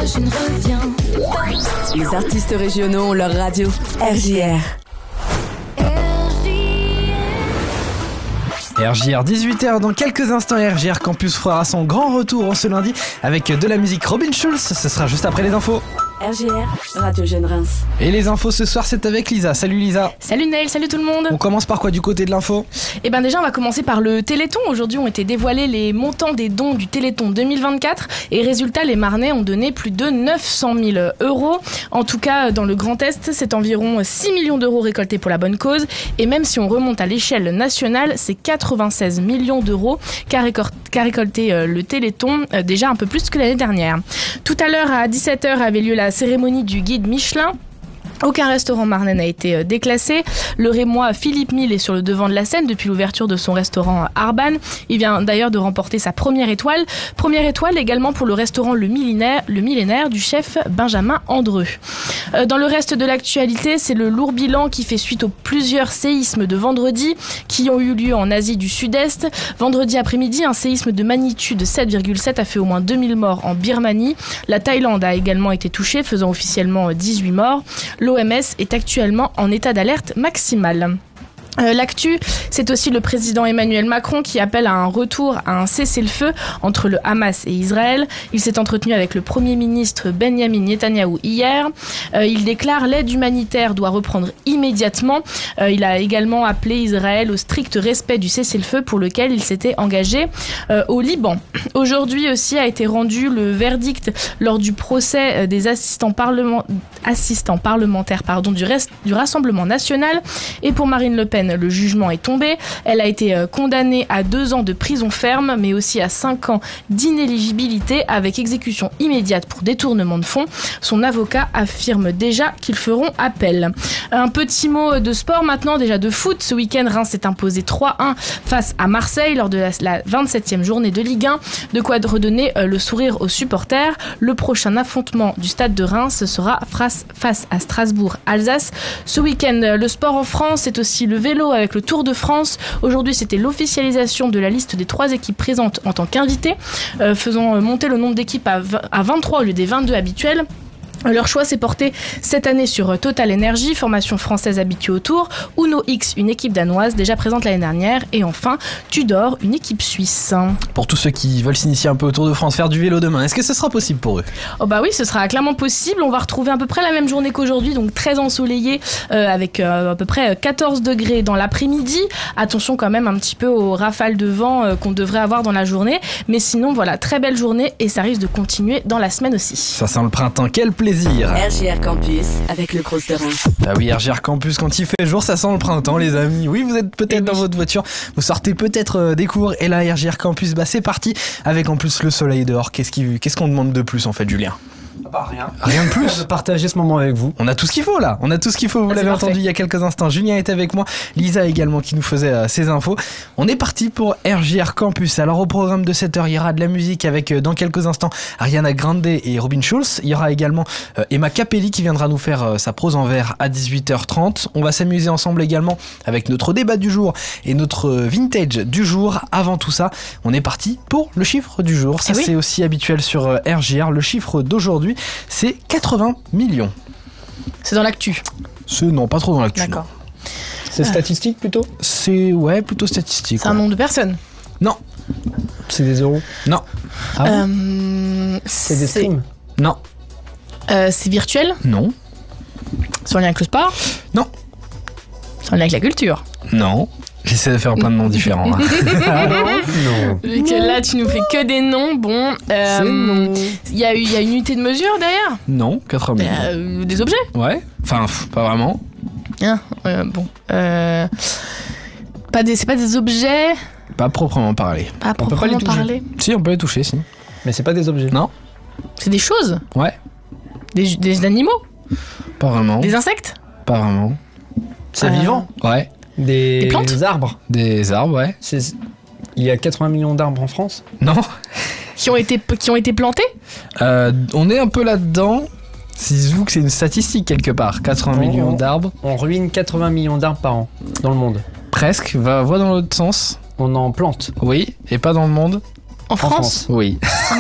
je ne reviens pas. Les artistes régionaux ont leur radio. RJR. RJR 18h, dans quelques instants, RJR Campus fera son grand retour en ce lundi avec de la musique Robin Schulz. Ce sera juste après les infos. RJR, Radio Jeune Reims. Et les infos ce soir, c'est avec Lisa. Salut Lisa. Salut Neil, salut tout le monde. On commence par quoi du côté de l'info ? Eh ben déjà on va commencer par le Téléthon. Aujourd'hui ont été dévoilés les montants des dons du Téléthon 2024 et résultat les Marnais ont donné plus de 900 000 euros. En tout cas dans le Grand Est c'est environ 6 millions d'euros récoltés pour la bonne cause et même si on remonte à l'échelle nationale c'est 96 millions d'euros qu'a récolté le Téléthon, déjà un peu plus que l'année dernière. Tout à l'heure à 17h avait lieu la cérémonie du guide Michelin. Aucun restaurant marnais n'a été déclassé. Le Rémois Philippe Mille est sur le devant de la scène depuis l'ouverture de son restaurant Arban. Il vient d'ailleurs de remporter sa première étoile. Première étoile également pour le restaurant Le Millénaire du chef Benjamin Andreu. Dans le reste de l'actualité, c'est le lourd bilan qui fait suite aux plusieurs séismes de vendredi qui ont eu lieu en Asie du Sud-Est. Vendredi après-midi, un séisme de magnitude 7,7 a fait au moins 2000 morts en Birmanie. La Thaïlande a également été touchée, faisant officiellement 18 morts. L'OMS est actuellement en état d'alerte maximale. L'actu, c'est aussi le président Emmanuel Macron qui appelle à un retour à un cessez-le-feu entre le Hamas et Israël. Il s'est entretenu avec le Premier ministre Benyamin Netanyahou hier. Il déclare l'aide humanitaire doit reprendre immédiatement. Il a également appelé Israël au strict respect du cessez-le-feu pour lequel il s'était engagé au Liban. Aujourd'hui aussi a été rendu le verdict lors du procès des assistants parlementaires du Rassemblement national. Et pour Marine Le Pen, le jugement est tombé. Elle a été condamnée à 2 ans de prison ferme, mais aussi à 5 ans d'inéligibilité avec exécution immédiate pour détournement de fonds. Son avocat affirme déjà qu'ils feront appel. Un petit mot de sport maintenant, déjà de foot. Ce week-end, Reims s'est imposé 3-1 face à Marseille lors de la 27e journée de Ligue 1. De quoi redonner le sourire aux supporters. Le prochain affrontement du stade de Reims sera face à Strasbourg-Alsace. Ce week-end, le sport en France, c'est aussi le vélo avec le Tour de France. Aujourd'hui, c'était l'officialisation de la liste des 3 équipes présentes en tant qu'invitées, faisant monter le nombre d'équipes à 23 au lieu des 22 habituels. Leur choix s'est porté cette année sur Total Energy, formation française habituée au Tour, Uno X, une équipe danoise déjà présente l'année dernière, et enfin Tudor, une équipe suisse. Pour tous ceux qui veulent s'initier un peu au Tour de France, faire du vélo demain, est-ce que ce sera possible pour eux ? Oh bah oui, ce sera clairement possible. On va retrouver à peu près la même journée qu'aujourd'hui, donc très ensoleillé, avec à peu près 14 degrés dans l'après-midi. Attention quand même un petit peu aux rafales de vent qu'on devrait avoir dans la journée, mais sinon voilà, très belle journée et ça risque de continuer dans la semaine aussi. Ça sent le printemps, quel plaisir. RJR Campus avec le Cross de Reims. Ah oui, RJR Campus, quand il fait jour, ça sent le printemps, les amis. Oui, vous êtes peut-être dans votre voiture, vous sortez peut-être des cours, et là, RJR Campus, c'est parti. Avec en plus le soleil dehors. Qu'est-ce qu'on demande de plus en fait, Julien ? Rien. Rien de plus. De partager ce moment avec vous. On a tout ce qu'il faut là. On a tout ce qu'il faut. Vous l'avez entendu il y a quelques instants. Julien était avec moi. Lisa également qui nous faisait ses infos. On est parti pour RJR Campus. Alors au programme de 7h, il y aura de la musique avec dans quelques instants Ariana Grande et Robin Schulz. Il y aura également Emma Capelli qui viendra nous faire sa prose en vers à 18h30. On va s'amuser ensemble également avec notre débat du jour et notre vintage du jour. Avant tout ça, on est parti pour le chiffre du jour. Ça c'est aussi habituel sur RJR. Le chiffre d'aujourd'hui, c'est 80 millions. C'est dans l'actu. Non, pas trop dans l'actu. D'accord. C'est statistique plutôt ? C'est plutôt statistique. C'est un nombre de personnes ? Non. C'est des euros ? Non. Ah bon c'est des streams ? Non. C'est virtuel ? Non. C'est en lien avec le sport ? Non. C'est en lien avec la culture ? Non. J'essaie de faire plein de noms différents. Hein. Non. Vu que là, tu nous fais que des noms. Bon, c'est non. Il y a une unité de mesure derrière ? Non, 80 millions. Des objets ? Ouais. Enfin, pas vraiment. Bon. C'est pas des objets ? Pas proprement parlé. Pas On peut pas les proprement toucher. parler. Si, on peut les toucher, si. Mais c'est pas des objets. Non. C'est des choses ? Ouais. Des animaux ? Pas vraiment. Des insectes ? Pas vraiment. C'est vivant. Ouais. Des plantes ? Arbres. Des arbres, ouais. Il y a 80 millions d'arbres en France ? Non. Qui ont été plantés ? On est un peu là-dedans. Si vous que c'est une statistique quelque part. 80 millions d'arbres. On ruine 80 millions d'arbres par an dans le monde. Presque. Va dans l'autre sens. On en plante. Oui. Et pas dans le monde. En France ? Oui. Ah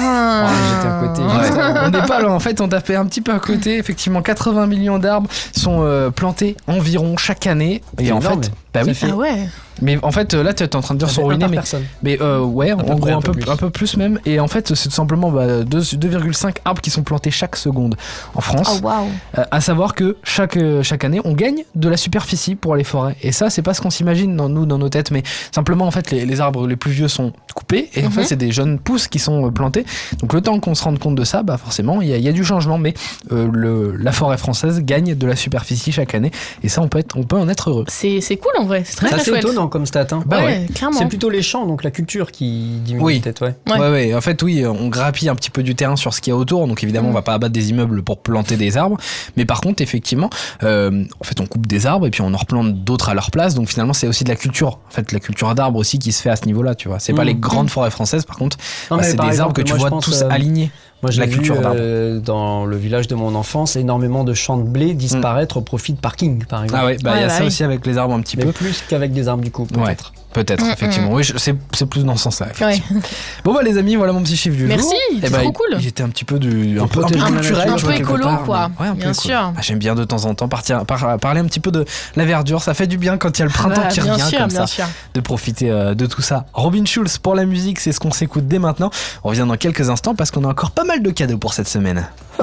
Ah. J'étais à côté. Ouais, on n'est pas loin. En fait, on tapait un petit peu à côté. Effectivement, 80 millions d'arbres sont plantés environ chaque année. Et C'est en énorme. fait, bah oui. Ah ouais. Mais en fait, là, tu es en train de dire Ça sont fait un ruinés, par mais personne. Mais ouais, en peu gros près, un peu plus même. Et en fait, c'est tout simplement 2,5 arbres qui sont plantés chaque seconde en France. Oh waouh. À savoir que chaque année, on gagne de la superficie pour les forêts. Et ça, c'est pas ce qu'on s'imagine dans nos têtes, mais simplement en fait, les arbres les plus vieux sont coupés et en fait, c'est des jeunes pousses qui sont plantés. Donc le temps qu'on se rende compte de ça, bah forcément, il y a du changement, mais la forêt française gagne de la superficie chaque année. Et ça, on peut en être heureux. C'est cool en vrai. C'est très C'est très assez chouette. étonnant comme stat. Hein. Bah ouais, clairement. C'est plutôt les champs, donc la culture qui diminue Oui. peut-être, ouais. Ouais. Ouais. En fait, oui, on grappille un petit peu du terrain sur ce qu'il y a autour. Donc, évidemment, on va pas abattre des immeubles pour planter des arbres. Mais par contre, effectivement, en fait, on coupe des arbres et puis on en replante d'autres à leur place. Donc, finalement, c'est aussi de la culture. En fait, la culture d'arbres aussi qui se fait à ce niveau-là, tu vois. C'est pas les grandes forêts françaises, par contre. Non, Bah, mais c'est par des exemple, arbres que tu moi, je vois pense, tous alignés. Moi, j'ai La vu culture d'arbres. dans le village de mon enfance énormément de champs de blé disparaître au profit de parking, par exemple. Ah ouais, bah, il y a Ouais, ça bah oui. aussi avec les arbres un petit Mais peu. plus qu'avec des arbres du coup, peut-être. Peut-être, effectivement. Oui, c'est plus dans ce sens-là. Ouais. Bon, bah, les amis, voilà mon petit chiffre du Merci, jour. c'est Eh bah, trop cool. J'étais un petit peu un peu protéger la culturel. nature, tu vois, un peu quelque écolo, part. quoi. Ouais, un peu Bien écolo. sûr. Ah, j'aime bien de temps en temps parler un petit peu de la verdure. Ça fait du bien quand il y a le printemps Bah, qui bien revient sûr, comme bien ça. sûr. De profiter de tout ça. Robin Schulz pour la musique, c'est ce qu'on s'écoute dès maintenant. On revient dans quelques instants parce qu'on a encore pas mal de cadeaux pour cette semaine.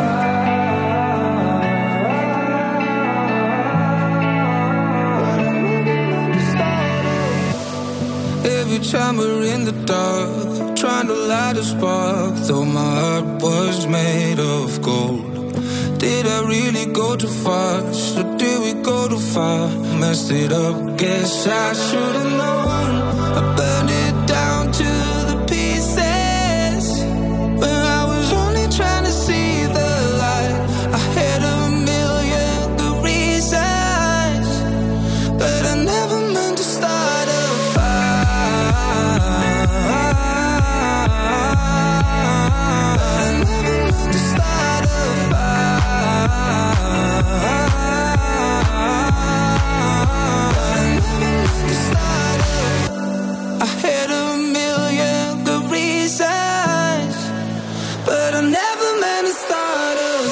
Every time we're in the dark, trying to light a spark, though my heart was made of gold. Did I really go too fast, or did we go too far? Messed it up, guess I should've known. I burned it down to the pieces, when I was only trying to see the light. I had a million good reasons, but I never meant to start a fire. I never meant to start a fire. I had a million good reasons, but I never meant to start a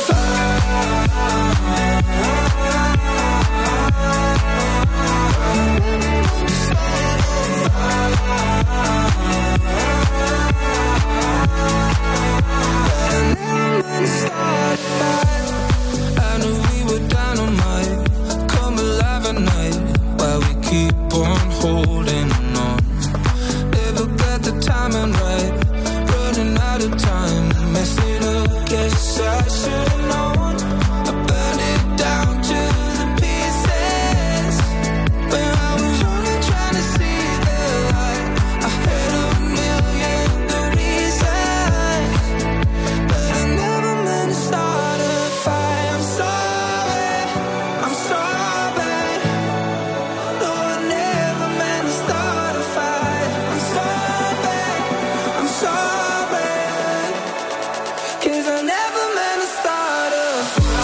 I knew we were dynamite, come alive at night, while we keep on holding on. Never got the timing right, running out of time, messed it up, guess I should've known. I burned it down to the pieces, when I was only trying to see the light. I had a million good reasons, but I never meant to start a fight. I'm sorry, no, I never meant to start a fight. I'm sorry, 'cause I never meant to start a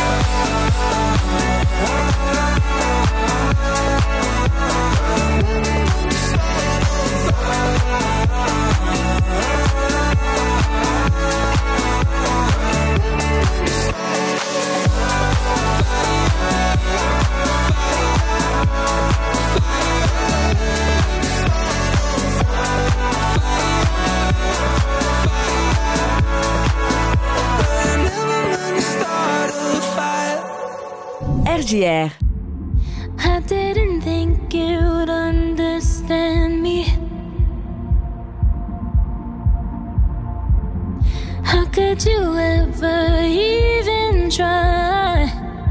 RJR. I didn't think you'd understand me. How could you ever even try?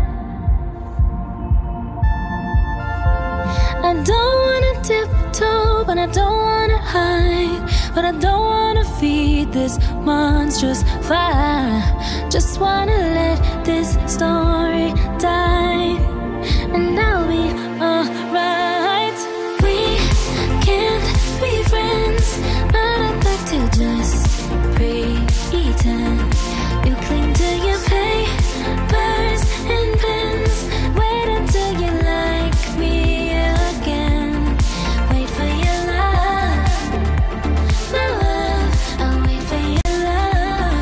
I don't wanna tiptoe, but I don't wanna hide. But I don't wanna feed this monstrous fire. Just wanna let this story die, and I'll be alright. We can't be friends, but I'd like to just pretend. You cling to your papers and pens. Wait until you like me again. Wait for your love, my love. I'll wait for your love.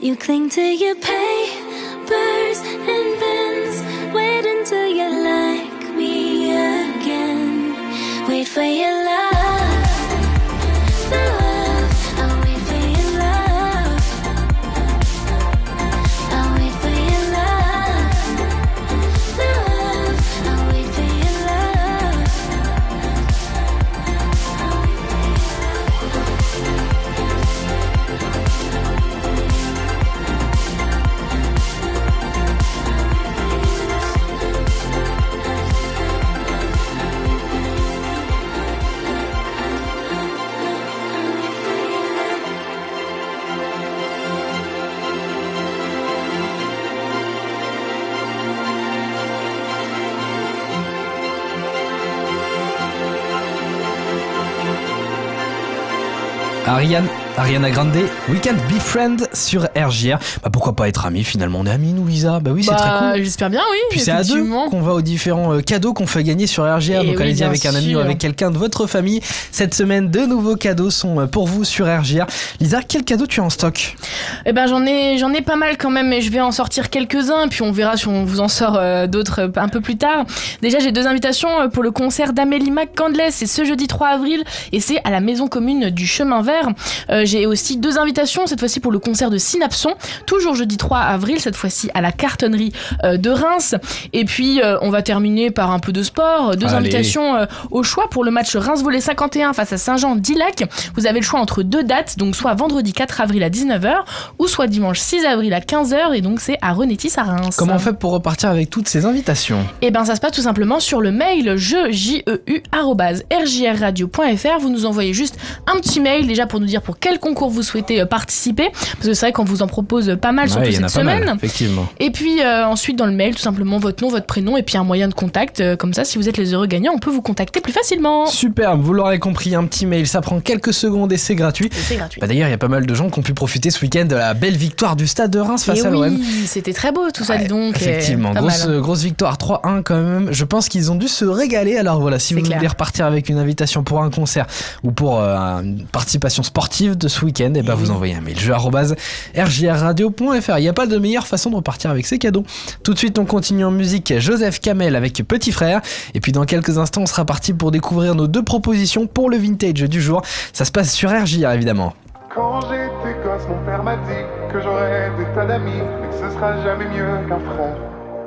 You cling to your papers and pens. Wait until you like me again. Wait for your love, love. I'll wait for your love. I'll wait for your love, love. I'll wait for your love. Ariana Grande, We Can't Be Friends sur RJR. Bah pourquoi pas être amis finalement, on est amis nous Lisa. Bah oui c'est très cool. J'espère bien oui. Puis c'est à deux qu'on va aux différents cadeaux qu'on fait gagner sur RJR. Donc allez-y avec un ami ou avec quelqu'un de votre famille. Cette semaine de nouveaux cadeaux sont pour vous sur RJR. Lisa, quel cadeau tu as en stock? Eh ben j'en ai pas mal quand même, mais je vais en sortir quelques-uns puis on verra si on vous en sort d'autres un peu plus tard. Déjà j'ai 2 invitations pour le concert d'Amélie McCandless, c'est ce jeudi 3 avril et c'est à la maison commune du Chemin Vert. J'ai aussi 2 invitations, cette fois-ci pour le concert de Synapson, toujours jeudi 3 avril, cette fois-ci à la cartonnerie de Reims. Et puis on va terminer par un peu de sport, 2 invitations au choix pour le match Reims Volley 51 face à Saint-Jean-d'Illac. Vous avez le choix entre 2 dates, donc soit vendredi 4 avril à 19h ou soit dimanche 6 avril à 15h et donc c'est à Renétis à Reims. Comment on fait pour repartir avec toutes ces invitations? Eh ben ça se passe tout simplement sur le mail jeu@rjrradio.fr. Vous nous envoyez juste un petit mail déjà pour nous dire pour quel concours vous souhaitez participer, parce que c'est vrai qu'on vous en propose pas mal surtout cette semaine. Effectivement. Et puis ensuite dans le mail tout simplement votre nom, votre prénom et puis un moyen de contact, comme ça si vous êtes les heureux gagnants on peut vous contacter plus facilement. Superbe, vous l'aurez compris, un petit mail ça prend quelques secondes et c'est gratuit. Bah d'ailleurs il y a pas mal de gens qui ont pu profiter ce week-end de la belle victoire du Stade de Reims face à l'OM. Oui, c'était très beau tout ça dis donc. Effectivement, grosse victoire 3-1 quand même. Je pense qu'ils ont dû se régaler. Alors voilà, si vous voulez repartir avec une invitation pour un concert ou pour une participation sportive de ce week-end, et vous envoyez un mail jeu@rjrradio.fr. Il n'y a pas de meilleure façon de repartir avec ces cadeaux. Tout de suite on continue en musique, Joseph Kamel avec Petit Frère, et puis dans quelques instants on sera parti pour découvrir nos 2 propositions pour le vintage du jour. Ça se passe sur RJR évidemment. Quand j'étais gosse, mon père m'a dit que j'aurais des tas d'amis, mais que ce sera jamais mieux qu'un frère.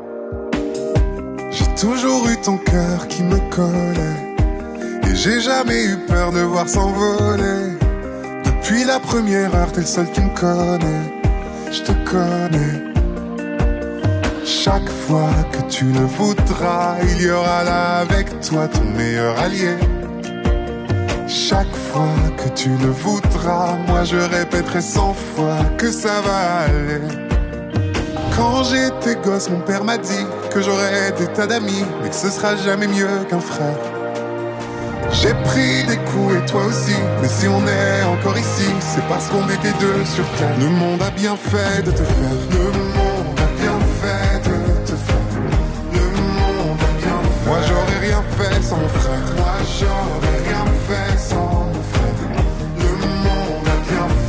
J'ai toujours eu ton cœur qui me collait, et j'ai jamais eu peur de voir s'envoler. Depuis la première heure, t'es le seul qui me connaît, je te connais. Chaque fois que tu le voudras, il y aura là avec toi ton meilleur allié. Chaque fois que tu le voudras, moi je répéterai 100 fois que ça va aller. Quand j'étais gosse, mon père m'a dit que j'aurais des tas d'amis, mais que ce sera jamais mieux qu'un frère. J'ai pris des coups et toi aussi, mais si on est encore ici, c'est parce qu'on était 2 sur terre. Le monde a bien fait de te faire, le monde a bien fait de te faire. Le monde a bien fait. Moi j'aurais rien fait sans mon frère. Moi j'aurais rien fait sans mon frère. Le monde a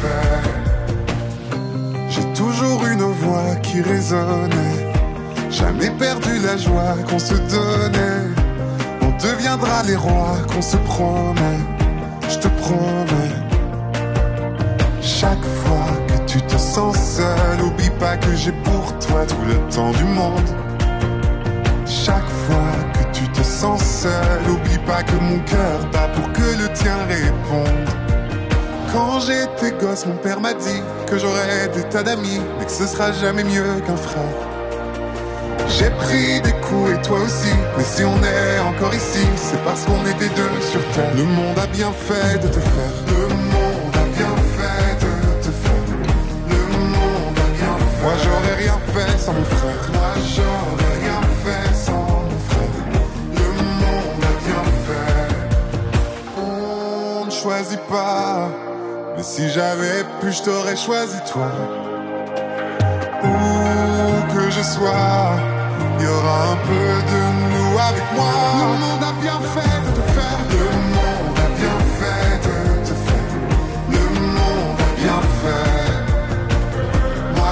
bien fait. J'ai toujours une voix qui résonnait, jamais perdu la joie qu'on se donnait. On deviendra les rois qu'on se promet, je te promets. Chaque fois que tu te sens seul, oublie pas que j'ai pour toi tout le temps du monde. Chaque fois que tu te sens seul, oublie pas que mon cœur bat pour que le tien réponde. Quand j'étais gosse, mon père m'a dit que j'aurais des tas d'amis, mais que ce sera jamais mieux qu'un frère. J'ai pris des coups et toi aussi, mais si on est encore ici, c'est parce qu'on était 2 sur terre. Le monde a bien fait de te faire, le monde a bien fait de te faire. Le monde a bien fait. Moi j'aurais rien fait sans mon frère. Moi j'aurais rien fait sans mon frère. Le monde a bien fait. On ne choisit pas, mais si j'avais pu, je t'aurais choisi toi. Où que je sois, il y aura un peu de nous avec moi. Le monde a bien fait de te faire. Le monde a bien fait de te faire. Le monde a bien fait. Moi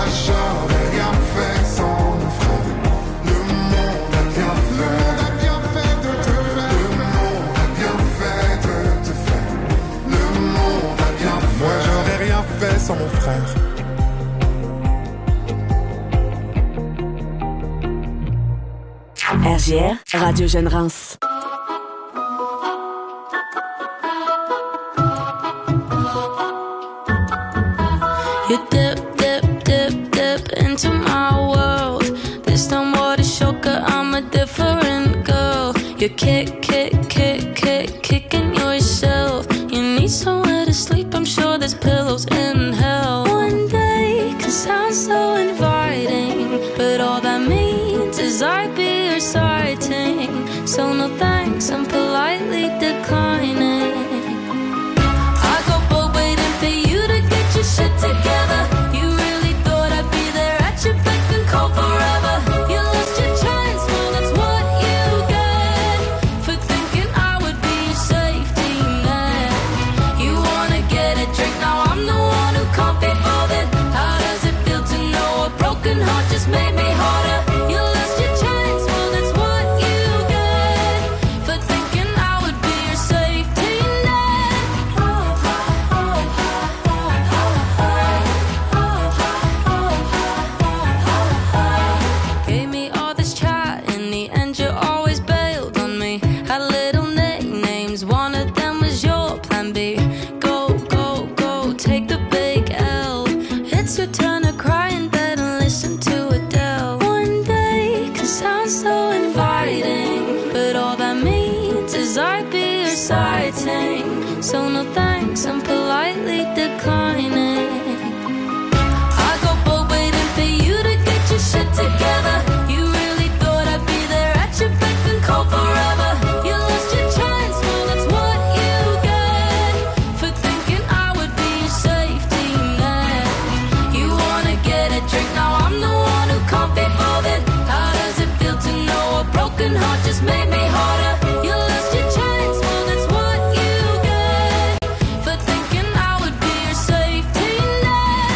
RJR, Radio Jeune Reims. You dip, dip, dip, dip into my world. This time what a shocker, I'm a different girl. You kick, kick, kick, kick, kicking yourself. You need somewhere to sleep, I'm sure there's pillows in hell. One day can sound so inviting, but all that means is I'd be your sighting. So no thanks, I'm politely declining. I go both waiting for you to get your shit together. You really thought I'd be there at your beck and call forever. You lost your chance, well that's what you get for thinking I would be your safety net. You wanna get a drink, now I'm the one who can't be bothered. How does it feel to know a broken heart just made me harder? You lost your chance, well that's what you get for thinking I would be your safety net. Gave me all this chat, in the end you always bailed on me. Had little nicknames, one of them was your plan B. Go, go, go, take the big L. It's your turn to cry in bed and listen to Adele. One day can sound so inviting, but all that means is I'd be your sighting. So no thanks, I'm politely declining. I go both waiting for you to get your shit together. You really thought I'd be there at your beck and call forever. You lost your chance, well that's what you get for thinking I would be your safety net. You wanna get a drink, now I'm the one who can't be bothered. How does it feel to know a broken heart just made me harder? You lost your chance, well that's what you get for thinking I would be your safety net.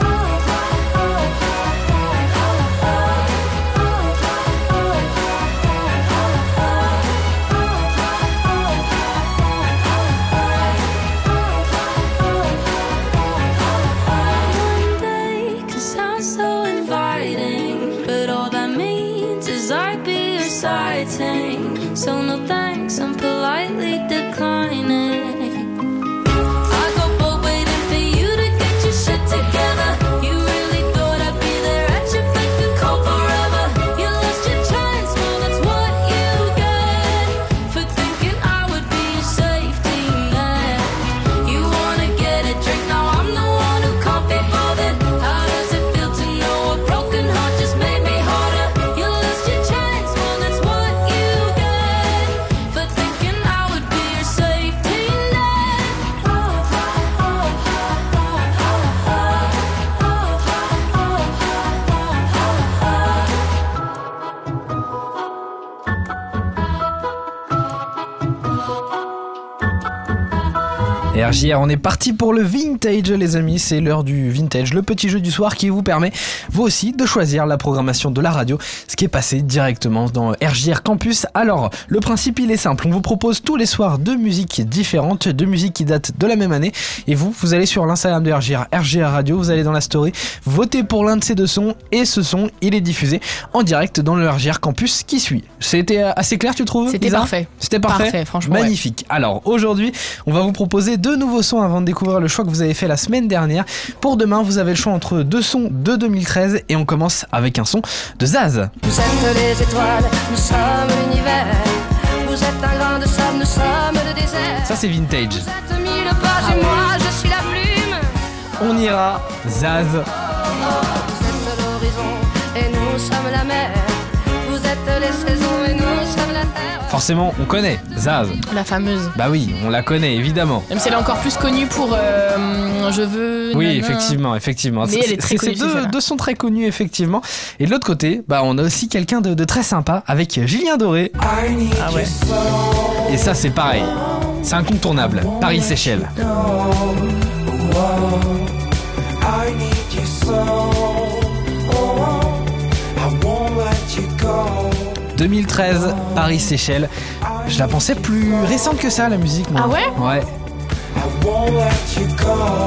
One day can sound so inviting, but all that means is I'd be your sighting. So no thanks, I'm politely declining. I go both waiting for you to get your shit together. You really thought I'd be there at your beck and call forever. You lost your chance, well that's what you get for thinking I would be your safety net. You wanna get a drink, now I'm the one who can't be bothered. How does it feel to know a broken heart just made me harder? You lost your chance, well that's what you get for thinking I would be your safety net. Et RJR, on est parti pour le vintage les amis, c'est l'heure du vintage, le petit jeu du soir qui vous permet vous aussi de choisir la programmation de la radio, ce qui est passé directement dans RJR Campus. Alors le principe il est simple, on vous propose tous les soirs deux musiques différentes, deux musiques qui datent de la même année, et vous allez sur l'Instagram de RJR, RJR Radio, vous allez dans la story, votez pour l'un de ces deux sons, et ce son il est diffusé en direct dans le RJR Campus qui suit. C'était assez clair tu trouves? C'était Lisa parfait. C'était parfait, Parfait, franchement, magnifique. Alors aujourd'hui on va vous proposer deux nouveaux sons avant de découvrir le choix que vous avez fait la semaine dernière. Pour demain, vous avez le choix entre deux sons de 2013 et on commence avec un son de Zaz. Vous êtes les étoiles, nous sommes l'univers. Vous êtes un grain de sable, nous sommes le désert. Ça c'est vintage. Vous êtes mille pages et moi je suis la plume. On ira, Zaz. Vous êtes l'horizon et nous sommes la mer. Vous êtes les saisons et nous sommes la terre. Forcément, on connaît Zaz. La fameuse. Bah oui, on la connaît évidemment. Même si elle est encore plus connue pour Je veux. Oui, nanana. effectivement. Mais elle est très connue, C'est celle-là. deux sons très connus effectivement. Et de l'autre côté, bah on a aussi quelqu'un de très sympa avec Julien Doré. Ah ouais. Et ça c'est pareil. C'est incontournable. Paris-Séchelles. 2013, Paris-Séchelles. Je la pensais plus récente que ça, la musique. Moi. Ah ouais? Ouais. Ah,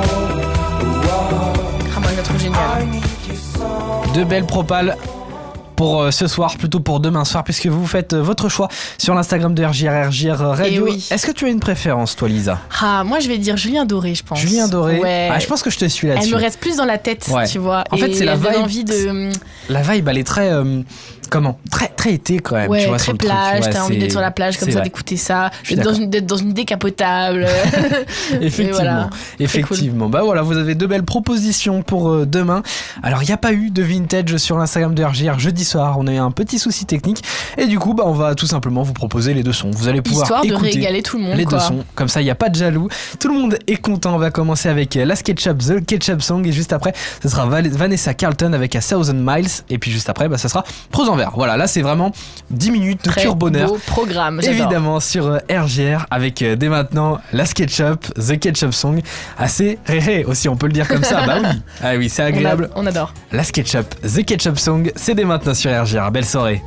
moi, je la trouve géniale. Deux belles propales. pour ce soir, plutôt pour demain soir, puisque vous faites votre choix sur l'Instagram de RJR Radio. Oui. Est-ce que tu as une préférence, toi, Lisa? Moi je vais dire Julien Doré, je pense. Julien Doré. Ouais. Je pense que je te suis là-dessus. Elle me reste plus dans la tête, tu vois. En fait, c'est la vibe. Envie de... La vibe, elle est très... très été quand même. Ouais, tu vois, très sur le truc. plage, Ouais, t'as envie d'être sur la plage comme ça, vrai. d'écouter ça, Je suis d'être dans une décapotable. Effectivement. Bah voilà, vous avez deux belles propositions pour demain. Alors, il n'y a pas eu de vintage sur l'Instagram de RJR jeudi soir. On a eu un petit souci technique. Et du coup, on va tout simplement vous proposer les deux sons. Vous allez pouvoir Histoire de écouter régaler tout le monde. les deux sons. Comme ça, il n'y a pas de jaloux. Tout le monde est content. On va commencer avec la SketchUp, The Ketchup Song. Et juste après, ce sera Vanessa Carlton avec A Thousand Miles. Et puis juste après, ça sera Prose en verre. Voilà, là, c'est vraiment 10 minutes de pur bonheur. Beau programme, j'adore. Évidemment sur RJR avec dès maintenant la SketchUp, The Ketchup Song. Assez réré aussi, on peut le dire comme ça. Bah oui, oui, c'est agréable. On adore. La SketchUp, The Ketchup Song, c'est dès maintenant sur RJR. Belle soirée.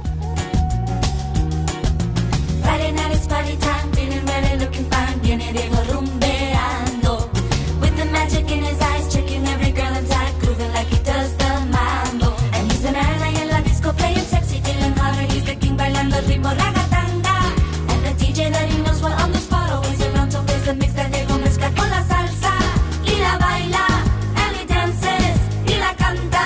Friday night is party time, feeling ready, looking fine, viene Diego rumbeando. With the magic in his eyes, tricking every girl inside, grooving like he does the mambo. And he's an ally in la disco, playing sexy, feeling hotter, he's the king, bailando el ritmo ragatanga. And the DJ that he knows well on the spot, always around to plays the mix that Diego mezcla con la salsa. Y la baila, and he dances, y la canta.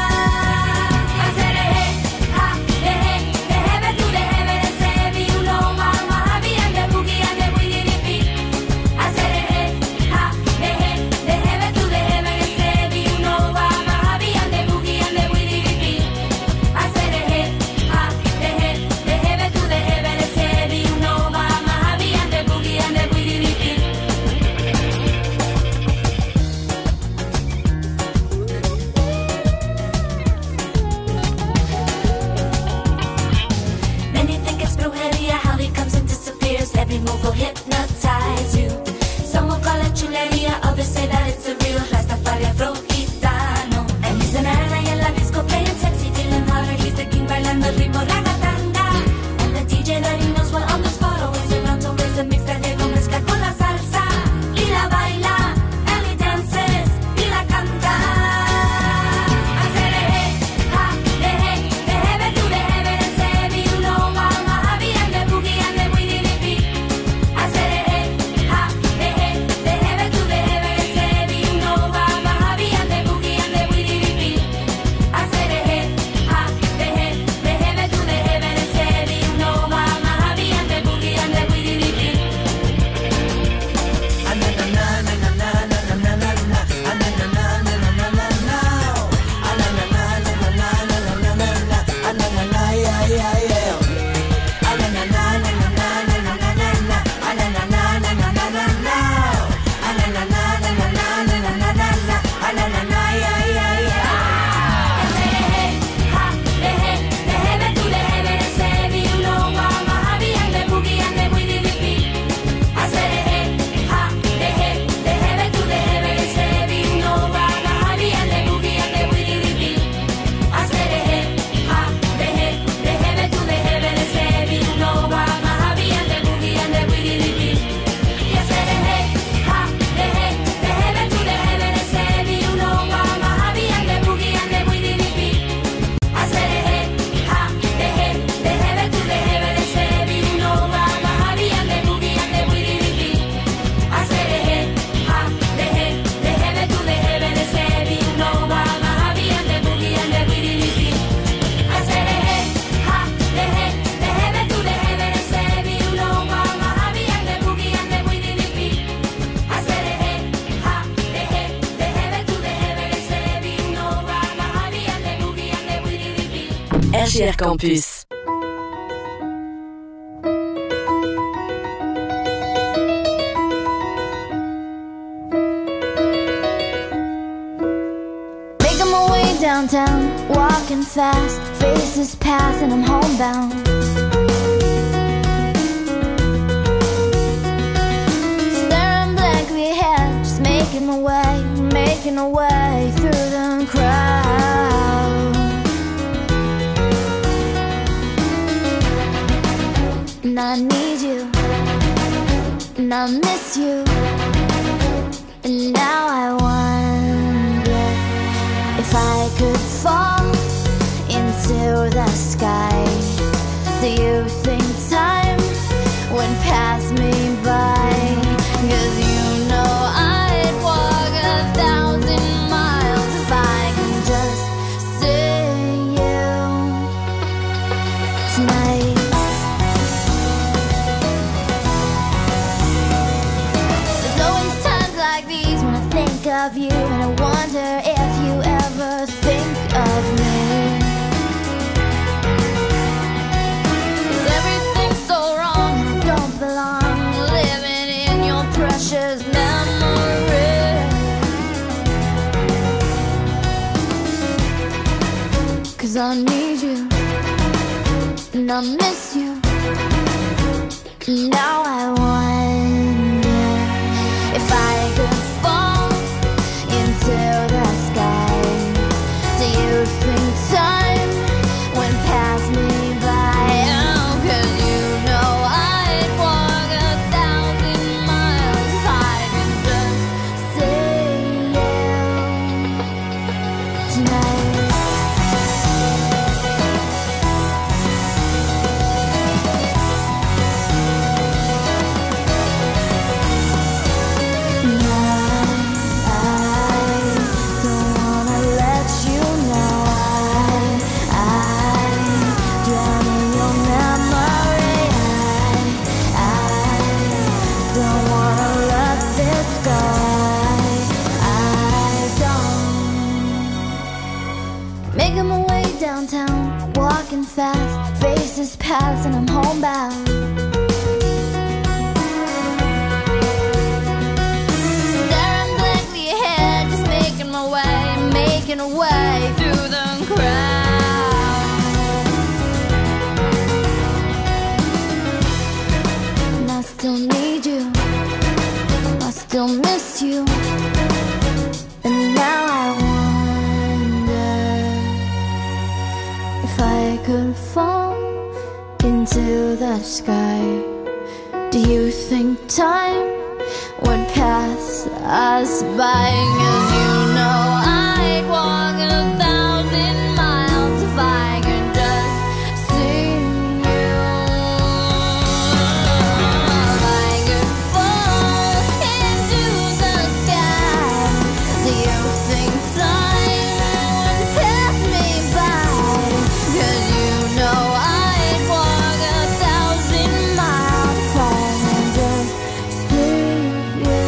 Every move will hypnotize you. Some will call it chuleria, others say that it's a real Rastafari Afro Gitano. And he's an ally en la disco, playing sexy, feeling hotter. He's the king, bailando el ritmo ragatanga. And the DJ that he knows well on the spot, always around to raise the mix that Diego mezcla con la salsa. Y la baila, and he dances, y la canta. RJR Campus. Making my way downtown, walking fast, faces pass and I'm homebound. Staring blankly ahead, just making my way through the crowd. And I need you, and I miss you, and now I wonder if I could fall into the sky. Do you think time went past me by? 'Cause you know I'd walk 1,000 miles if I can just see you tonight. There's always times like these when I think of you, and I wonder if you ever think of me. 'Cause everything's so wrong and I don't belong living in your precious memory. 'Cause I need you and I miss you. Now I wonder if I could fall into the sky. Do you think time went past me by? Oh, 'cause you know I'd walk 1,000 miles if I could just see you tonight. Making my way downtown, walking fast, faces pass and I'm homebound. Staring blankly ahead, just making my way through the crowd. And I still need you, I still miss you, and now I wonder if I could fall into the sky. Do you think time would pass us by? 'Cause you know I'd walk 1,000 miles if I could just see you. If I could fall into the sky. Do you think time would pass me by? 'Cause you know I'd walk 1,000 miles if I can just see you.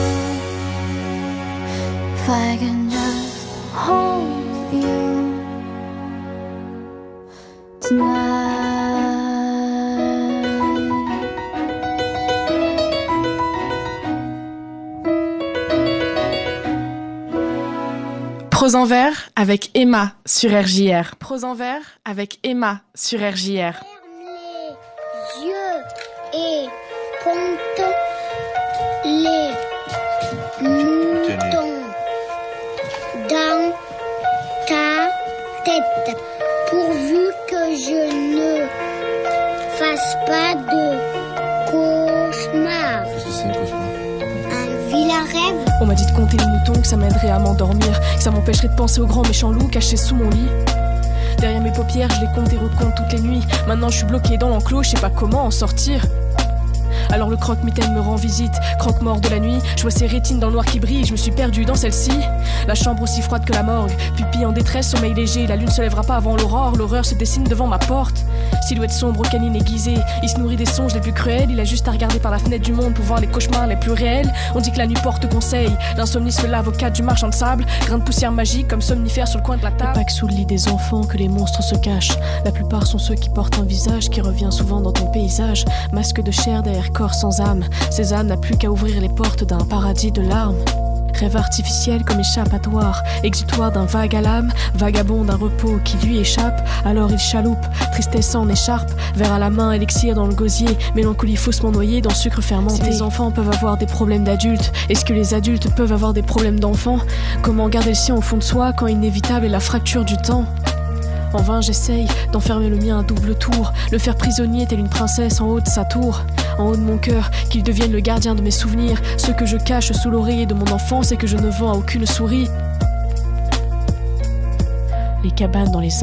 If I can just hold you tonight. Prose en vers avec Emma sur RJR. Prose en vers avec Emma sur RJR. Les yeux et compte les moutons dans ta tête, pourvu que je ne fasse pas de cauchemar. Un vilain rêve. On m'a dit de compter les moutons, que ça m'aiderait à m'endormir, que ça m'empêcherait de penser au grand méchant loup caché sous mon lit. Derrière mes paupières, je les compte et recompte toutes les nuits. Maintenant je suis bloqué dans l'enclos, je sais pas comment en sortir. Alors le croque-mitaine me rend visite, croque-mort de la nuit. Je vois ses rétines dans le noir qui brille, je me suis perdu dans celle-ci. La chambre aussi froide que la morgue, pupille en détresse, sommeil léger. La lune se lèvera pas avant l'aurore, l'horreur se dessine devant ma porte. Silhouette sombre, canine aiguisée, il se nourrit des songes les plus cruels. Il a juste à regarder par la fenêtre du monde pour voir les cauchemars les plus réels. On dit que la nuit porte conseil, l'insomnie se lave au cadre du marchand de sable. Grain de poussière magique comme somnifère sur le coin de la table. Pas que sous le lit des enfants que les monstres se cachent. La plupart sont ceux qui portent un visage qui revient souvent dans ton paysage. Masque de chair derrière corps sans âme. Ces âmes n'a plus qu'à ouvrir les portes d'un paradis de larmes. Rêve artificiel comme échappatoire, exutoire d'un vague à l'âme, vagabond d'un repos qui lui échappe. Alors il chaloupe, tristesse en écharpe, verre à la main, élixir dans le gosier, mélancolie faussement noyée dans sucre fermenté. Si les enfants peuvent avoir des problèmes d'adultes, est-ce que les adultes peuvent avoir des problèmes d'enfants? Comment garder le sien au fond de soi quand inévitable est la fracture du temps? En vain j'essaye d'enfermer le mien à double tour, le faire prisonnier telle une princesse en haut de sa tour. En haut de mon cœur, qu'il devienne le gardien de mes souvenirs, ce que je cache sous l'oreiller de mon enfance et que je ne vends à aucune souris. Les cabanes dans les arbres,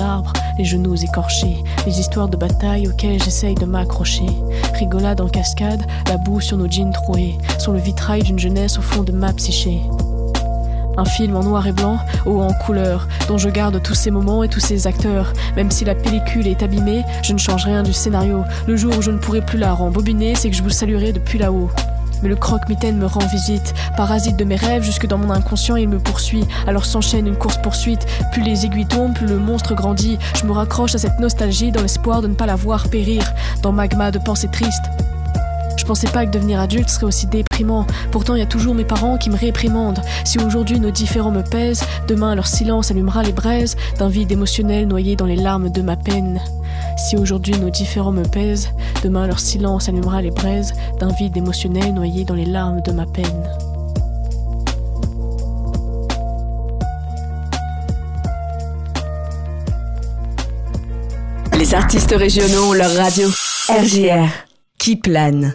les genoux écorchés, les histoires de bataille auxquelles j'essaye de m'accrocher. Rigolade en cascade, la boue sur nos jeans troués, sur le vitrail d'une jeunesse au fond de ma psyché. Un film en noir et blanc, ou en couleur, dont je garde tous ces moments et tous ces acteurs. Même si la pellicule est abîmée, je ne change rien du scénario. Le jour où je ne pourrai plus la rembobiner, c'est que je vous saluerai depuis là-haut. Mais le croque-mitaine me rend visite, parasite de mes rêves, jusque dans mon inconscient il me poursuit. Alors s'enchaîne une course-poursuite, plus les aiguilles tombent, plus le monstre grandit. Je me raccroche à cette nostalgie dans l'espoir de ne pas la voir périr, dans magma de pensées tristes. Je pensais pas que devenir adulte serait aussi déprimant. Pourtant y a toujours mes parents qui me réprimandent. Si aujourd'hui nos différends me pèsent, demain leur silence allumera les braises d'un vide émotionnel noyé dans les larmes de ma peine. Si aujourd'hui nos différends me pèsent, demain leur silence allumera les braises d'un vide émotionnel noyé dans les larmes de ma peine. Les artistes régionaux ont leur radio. RJR, qui plane.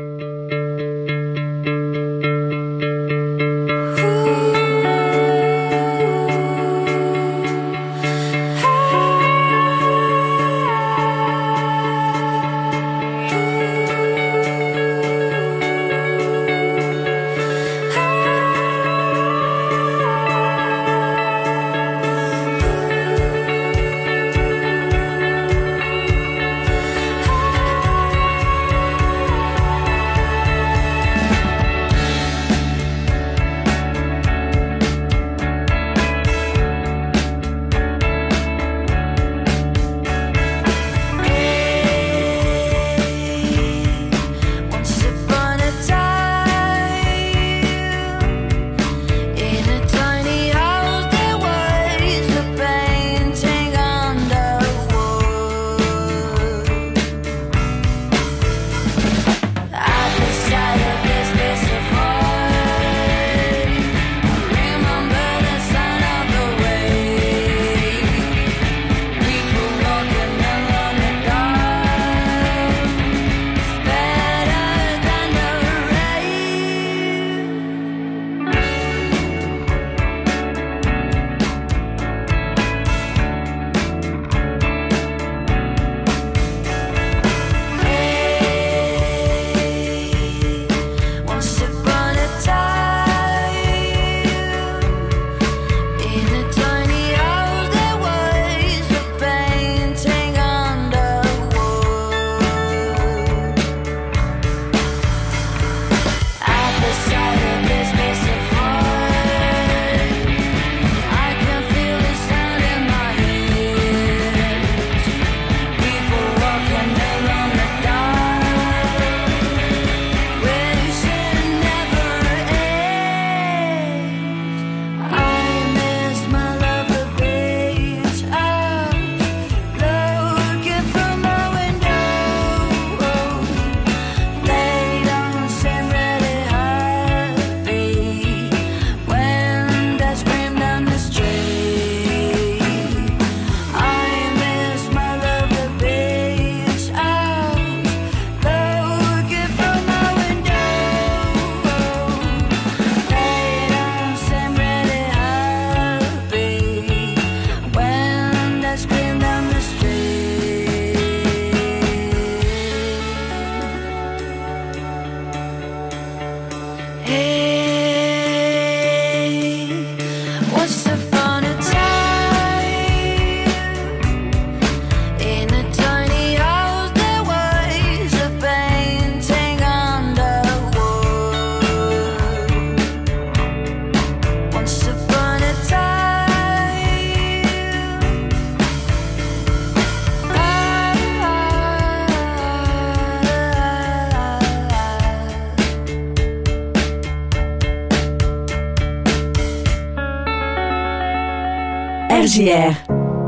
RJR.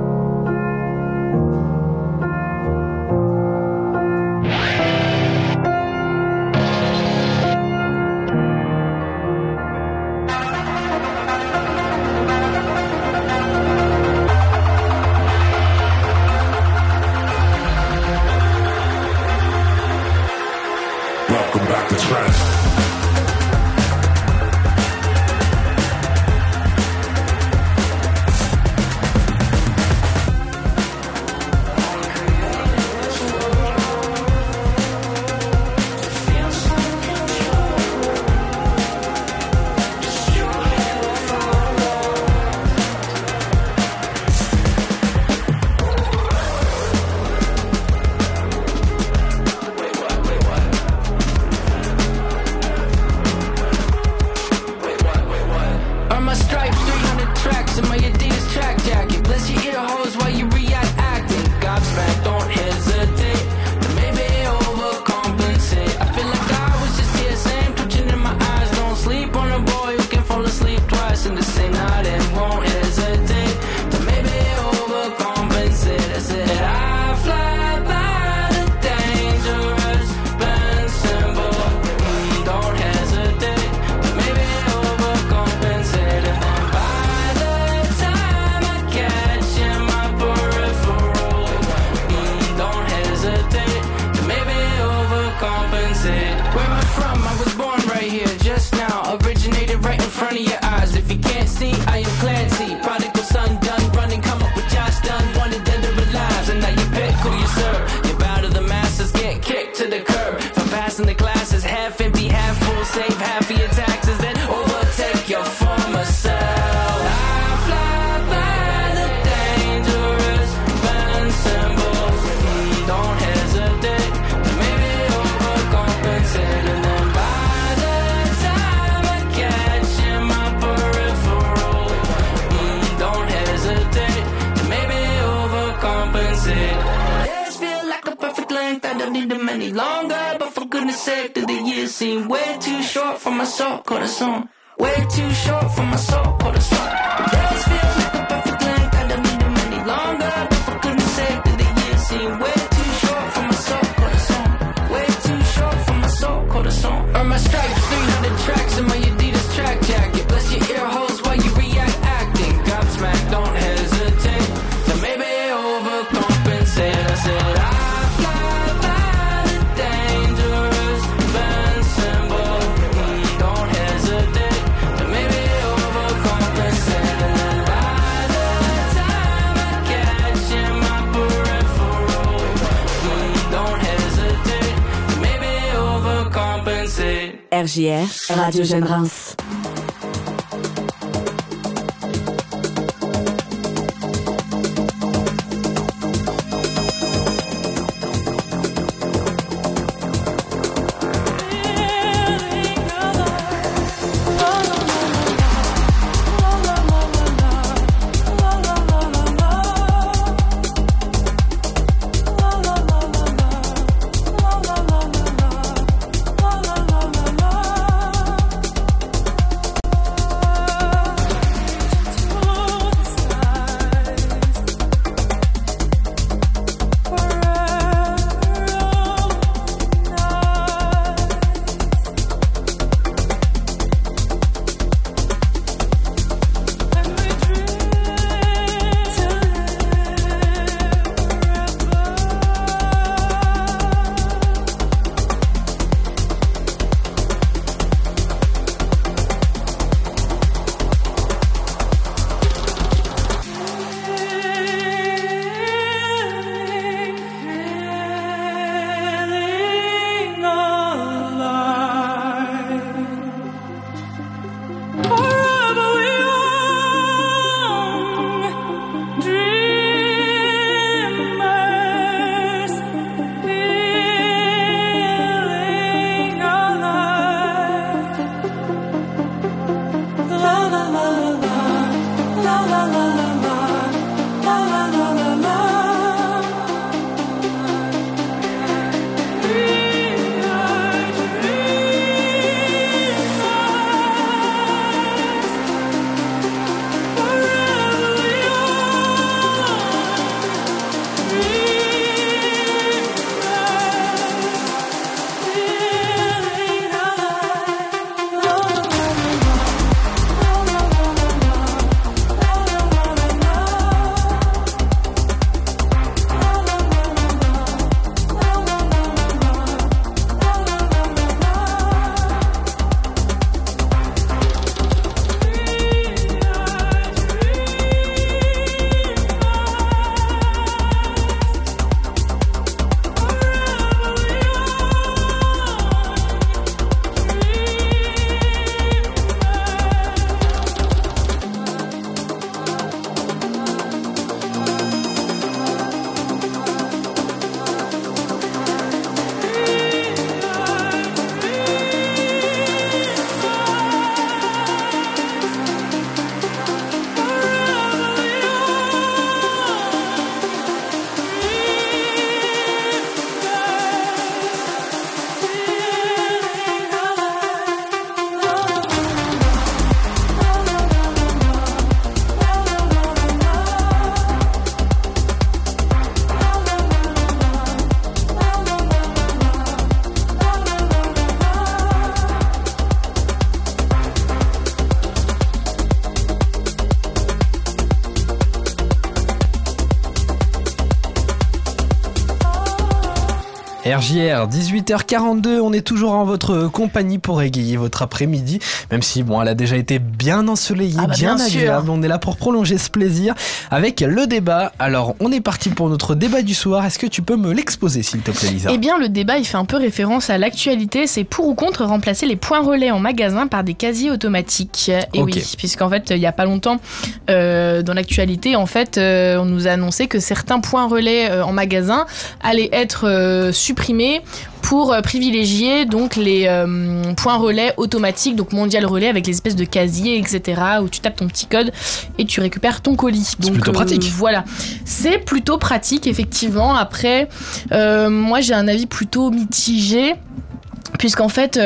Welcome back to Trance. I don't need them any longer. But for goodness sake, do the years seem way too short for my soul, corazón. Way too short for my soul, corazón. Days feel like a perfect length, I don't need them any longer. But for goodness sake, do the years seem way too short for my soul, corazón. Way too short for my soul, corazón. Earn my stripes, 300 tracks in my Adidas track jacket. Bless your ear holes while you react acting. Gobsmack, don't hesitate to maybe overcompensate. I said I fly by the dangerous band symbol. Don't hesitate to maybe overcompensate. By the time I catch in my peripheral, don't hesitate to maybe overcompensate. RJR, Radio Jeune Reims. RJR, 18h42, on est toujours en votre compagnie pour égayer votre après-midi, même si bon, elle a déjà été bien ensoleillée, bien agréable. On est là pour prolonger ce plaisir avec le débat. Alors, on est parti pour notre débat du soir. Est-ce que tu peux me l'exposer, s'il te plaît, Lisa ? Eh bien, le débat, il fait un peu référence à l'actualité. C'est pour ou contre remplacer les points relais en magasin par des casiers automatiques. Et okay. Oui, puisqu'en fait, il y a pas longtemps, dans l'actualité, en fait, on nous a annoncé que certains points relais en magasin allaient être supprimés supprimés pour privilégier donc les points relais automatiques, donc Mondial Relais avec les espèces de casiers, etc., où tu tapes ton petit code et tu récupères ton colis. C'est plutôt pratique. Voilà, c'est plutôt pratique, effectivement. Après, moi j'ai un avis plutôt mitigé. Puisqu'en fait,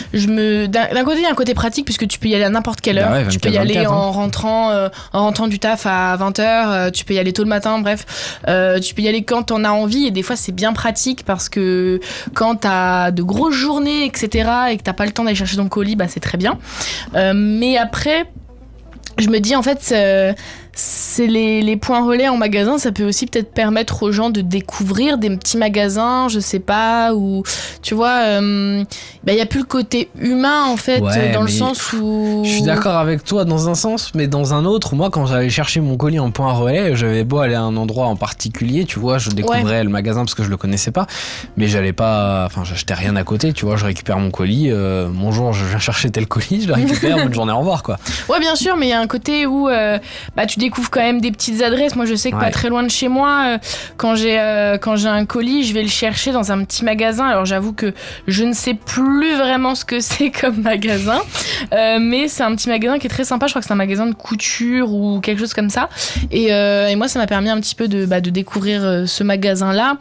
d'un côté, il y a un côté pratique, puisque tu peux y aller à n'importe quelle heure. Tu peux y aller en rentrant du taf à 20h, tu peux y aller tôt le matin, bref. Tu peux y aller quand t'en as envie, et des fois, c'est bien pratique, parce que quand t'as de grosses journées, etc., et que t'as pas le temps d'aller chercher ton colis, bah, c'est très bien. Mais après, je me dis, en fait, c'est les points relais en magasin, ça peut aussi peut-être permettre aux gens de découvrir des petits magasins, je sais pas, où tu vois, il y a plus le côté humain en fait, dans le sens où... Je suis d'accord avec toi dans un sens, mais dans un autre, moi quand j'allais chercher mon colis en point relais, j'avais beau aller à un endroit en particulier, tu vois, je découvrais le magasin parce que je le connaissais pas, mais j'allais pas, enfin j'achetais rien à côté, tu vois, je récupère mon colis, bonjour, je viens chercher tel colis, je le récupère, bonne journée, au revoir quoi. Ouais, bien sûr, mais il y a un côté où tu découvres quand même des petites adresses. Moi je sais que pas très loin de chez moi, quand j'ai un colis, je vais le chercher dans un petit magasin. Alors j'avoue que je ne sais plus vraiment ce que c'est comme magasin, mais c'est un petit magasin qui est très sympa. Je crois que c'est un magasin de couture ou quelque chose comme ça, et moi ça m'a permis un petit peu de découvrir ce magasin là,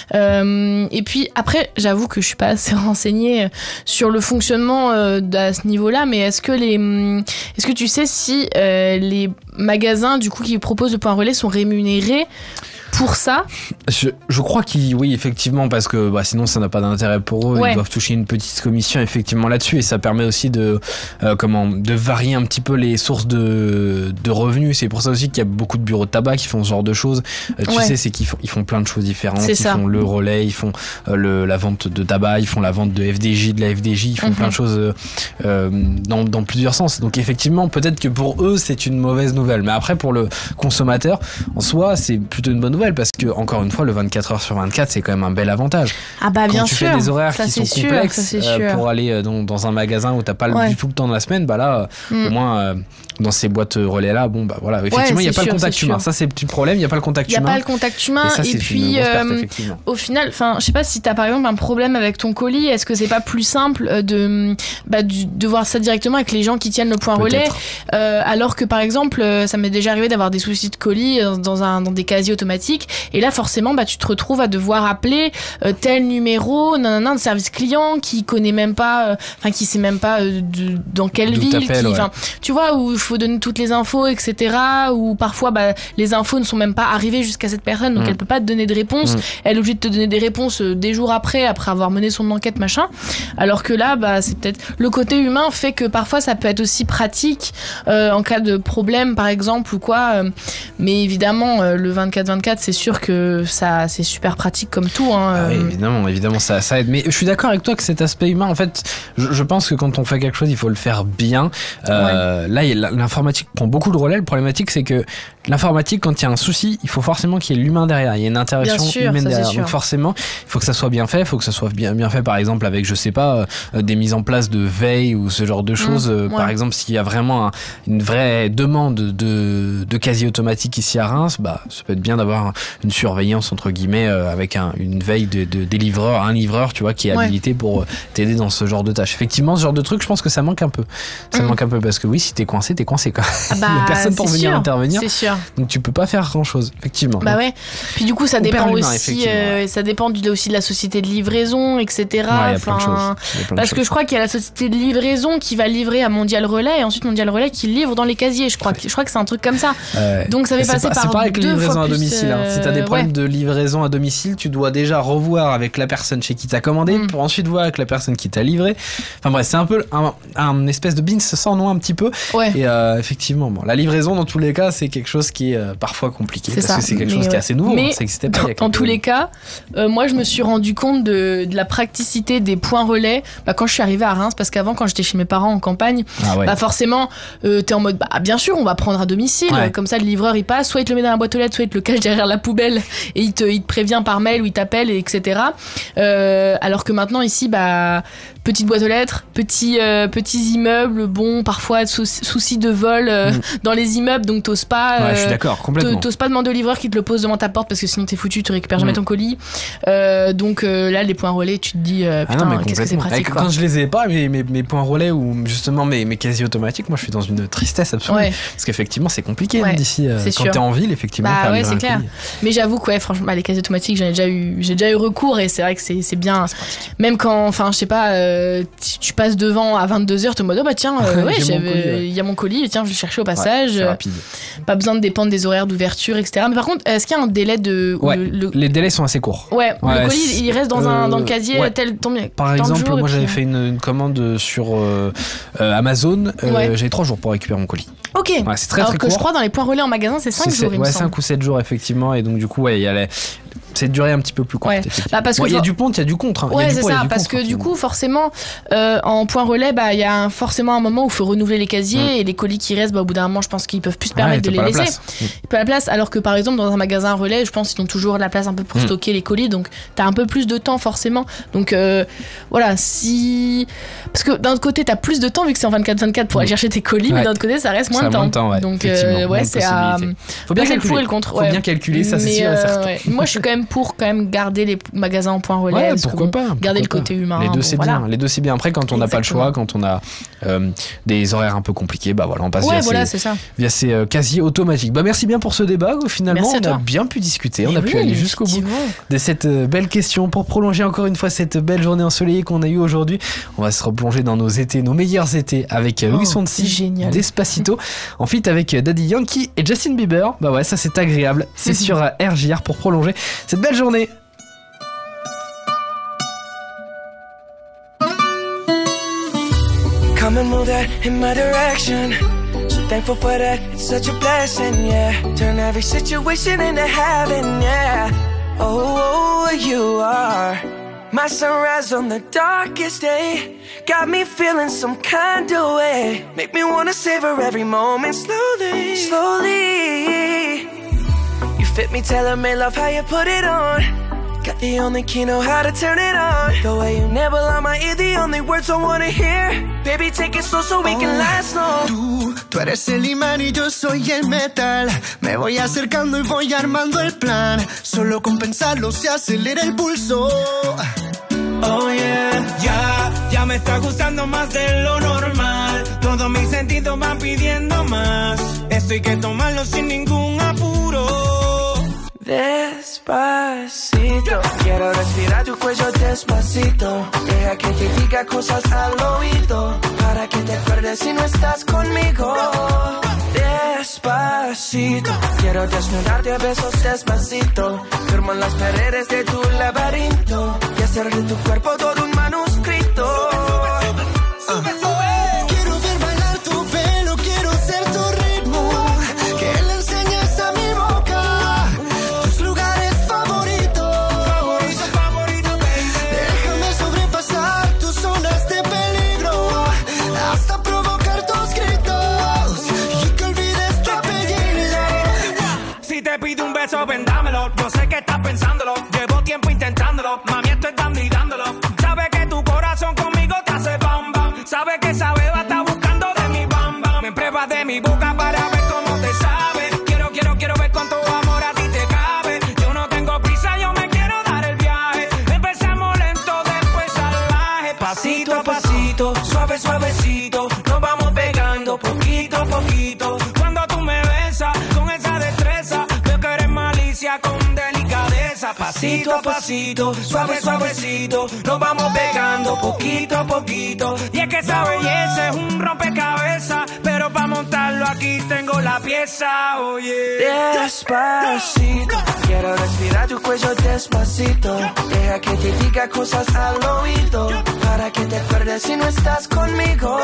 et puis après j'avoue que je suis pas assez renseignée sur le fonctionnement à ce niveau là, mais est-ce que tu sais si les magasins du coup qui proposent le point relais sont rémunérés pour ça? Je crois oui, effectivement, parce que sinon ça n'a pas d'intérêt pour eux. Ils doivent toucher une petite commission effectivement là-dessus, et ça permet aussi de varier un petit peu les sources de revenus. C'est pour ça aussi qu'il y a beaucoup de bureaux de tabac qui font ce genre de choses. Tu sais, c'est qu'ils font plein de choses différentes. Ils font le relais, ils font la vente de tabac, ils font la vente de FDJ, de la FDJ, ils font plein de choses dans plusieurs sens. Donc effectivement, peut-être que pour eux c'est une mauvaise nouvelle, mais après pour le consommateur en soi c'est plutôt une bonne nouvelle, parce que encore une fois le 24h sur 24 c'est quand même un bel avantage. Ah bah bien sûr. Quand tu fais des horaires qui sont complexes pour aller dans un magasin où t'as pas du tout le temps de la semaine, là au moins dans ces boîtes relais là, voilà, effectivement il y a pas le contact humain. Ça c'est le petit problème, il y a pas le contact humain. Il y a pas le contact humain, et puis au final, enfin je sais pas si t'as par exemple un problème avec ton colis, est-ce que c'est pas plus simple de voir ça directement avec les gens qui tiennent le point relais, alors que par exemple ça m'est déjà arrivé d'avoir des soucis de colis dans des casiers automatiques, et là forcément tu te retrouves à devoir appeler tel numéro de service client qui connaît même pas, qui sait même pas dans quelle ville, tu vois, où il faut donner toutes les infos, etc., où parfois les infos ne sont même pas arrivées jusqu'à cette personne, donc elle peut pas te donner de réponse, elle est obligée de te donner des réponses des jours après avoir mené son enquête machin, alors que là c'est peut-être le côté humain fait que parfois ça peut être aussi pratique en cas de problème par exemple ou quoi, mais évidemment le 24/24 c'est sûr que ça c'est super pratique comme tout, hein. Évidemment ça aide, mais je suis d'accord avec toi que cet aspect humain, en fait je pense que quand on fait quelque chose il faut le faire bien. Là l'informatique prend beaucoup de relais. Le problématique c'est que l'informatique, quand il y a un souci, il faut forcément qu'il y ait l'humain derrière, il y a une interaction humaine derrière, donc forcément il faut que ça soit bien fait, il faut que ça soit bien fait, par exemple avec je sais pas des mises en place de veille ou ce genre de choses, par exemple s'il y a vraiment une vraie demande de quasi automatique ici à Reims, ça peut être bien d'avoir une surveillance entre guillemets avec une veille des livreurs, un livreur tu vois qui est habilité pour t'aider dans ce genre de tâches. Effectivement ce genre de truc je pense que ça manque un peu, parce que oui, si t'es coincé quoi, il y a personne pour venir intervenir, c'est sûr. Donc tu peux pas faire grand chose effectivement. Puis du coup ça dépend aussi ça dépend aussi de la société de livraison, etc. Il y a plein de choses. Parce que je crois qu'il y a la société de livraison qui va livrer à Mondial Relais, et ensuite Mondial Relais qui livre dans les casiers, je crois que c'est un truc comme ça. Donc ça fait passer par c'est pareil avec les livraisons à domicile, si t'as des problèmes de livraison à domicile, tu dois déjà revoir avec la personne chez qui t'as commandé pour ensuite voir avec la personne qui t'a livré. Enfin bref, c'est un peu un espèce de beans sans nom un petit peu. Et effectivement la livraison dans tous les cas c'est quelque chose qui est parfois compliqué, parce que c'est quelque chose qui est assez nouveau, mais ça existait pas dans tous les cas, moi je me suis rendu compte de la praticité des points relais quand je suis arrivée à Reims, parce qu'avant quand j'étais chez mes parents en campagne, forcément t'es en mode bien sûr on va prendre à domicile, comme ça le livreur il passe, soit il te le met dans la boîte aux lettres, soit il te le cache derrière faire la poubelle et il te prévient par mail ou il t'appelle, etc. Alors que maintenant ici, petite boîte aux lettres, petits immeubles, parfois soucis de vol dans les immeubles, donc t'oses pas. Je suis d'accord, complètement. T'oses pas demander au livreur qui te le pose devant ta porte parce que sinon t'es foutu, tu récupères jamais ton colis. Donc là, les points relais, tu te dis putain, qu'est-ce que c'est pratique. Quand je les ai pas, mes points relais ou justement mes quasi automatiques, moi je suis dans une tristesse absolue. Parce qu'effectivement, c'est compliqué d'ici. Quand t'es en ville, effectivement. C'est clair. Mais j'avoue que franchement, les quasi automatiques, j'ai déjà eu recours et c'est vrai que c'est bien. C'est pratique. Même quand, je sais pas, tu passes devant à 22h, t'es en mode tiens, il y a mon colis, tiens, je vais le chercher au passage. C'est rapide. Pas besoin de dépendre des horaires d'ouverture, etc. Mais par contre, est-ce qu'il y a un délai de. Les délais sont assez courts. Le colis, il reste dans le casier tel temps. Par exemple, moi j'avais fait une commande sur Amazon, j'ai 3 jours pour récupérer mon colis. Ok. C'est très, alors très que court. je crois dans les points relais en magasin, c'est 5 jours. 5 ou 7 jours, effectivement. Et donc, du coup, il y a cette durée un petit peu plus courte. Parce que il y a du pour, il y a du contre. C'est ça, parce que du coup, forcément, en point relais, il y a forcément un moment où il faut renouveler les casiers et les colis qui restent, au bout d'un moment, je pense qu'ils peuvent plus se permettre de les laisser. Pas la place. Alors que par exemple, dans un magasin relais, je pense qu'ils ont toujours la place un peu pour stocker les colis, donc t'as un peu plus de temps forcément. Donc voilà, parce que d'un autre côté, t'as plus de temps vu que c'est en 24/24 pour aller chercher tes colis, mais d'un autre côté, ça reste moins de temps. Donc c'est à. Faut bien calculer. Le contre. Faut bien calculer, ça c'est sûr et certain. Moi, je suis quand même pour garder les magasins en point relais. Pourquoi pas. Garder le côté humain. Les deux, c'est bien. Les deux, c'est bien. Après, quand on n'a pas le choix, quand on a des horaires un peu de on passe via ces quasi automatiques. Merci bien pour ce débat. Finalement, on a bien pu discuter. On a pu aller jusqu'au bout de cette belle question. Pour prolonger encore une fois cette belle journée ensoleillée qu'on a eue aujourd'hui, on va se replonger dans nos meilleurs étés avec Luis Fonsi, Despacito, en feat avec Daddy Yankee et Justin Bieber. Ça c'est agréable. C'est sur RJR pour prolonger cette belle journée. Come and move that in my direction. So thankful for that, it's such a blessing, yeah. Turn every situation into heaven, yeah. Oh, you are my sunrise on the darkest day. Got me feeling some kind of way. Make me wanna savor every moment slowly, slowly. You fit me, tailor-made, love how you put it on. Got the only key, know how to turn it on. The way you nibble on my ear, the only words I wanna hear. Baby, take it slow so we can last long. Tú eres el imán y yo soy el metal. Me voy acercando y voy armando el plan. Solo con pensarlo se acelera el pulso. Oh yeah, ya me está gustando más de lo normal. Todos mis sentidos van pidiendo más. Esto hay que tomarlo sin ningún apuro. Despacito, quiero respirar tu cuello despacito. Deja que te diga cosas al oído, para que te acuerdes si no estás conmigo. Despacito, quiero desnudarte a besos despacito. Firmo en las paredes de tu laberinto y hacer de tu cuerpo todo un manuscrito. Quiero ver bailar tu pelo, quiero ser tu ritmo. Que le enseñes a mi boca tus lugares favoritos. Déjame sobrepasar tus zonas de peligro, hasta provocar tus gritos y que olvides tu apellido. Si te pido un beso, ven dámelo. Yo sé que estás pensándolo, llevo tiempo intentándolo. Mami, estoy dando y dándolo. Sabes que tu corazón conmigo te hace bam bam. Sabes que esa beba está buscando de mi bam bam. Me pruebas de mi boca para ver cómo te sabe. Quiero ver cuánto amor a ti te cabe. Yo no tengo prisa, yo me quiero dar el viaje. Empezamos lento, después salvaje. Pasito a pasito, suave, suavecito. Nos vamos pegando poquito a poquito. Cuando tú me besas con esa destreza, veo que eres malicia con delicadeza. Pasito a pasito, suave, suavecito. Nos vamos pegando poquito a poquito. Y es que esa belleza es un rompecabezas, pero para montarlo aquí tengo la pieza, oye. Despacito, quiero respirar tu cuello despacito. Deja que te diga cosas al oído, para que te acuerdes si no estás conmigo.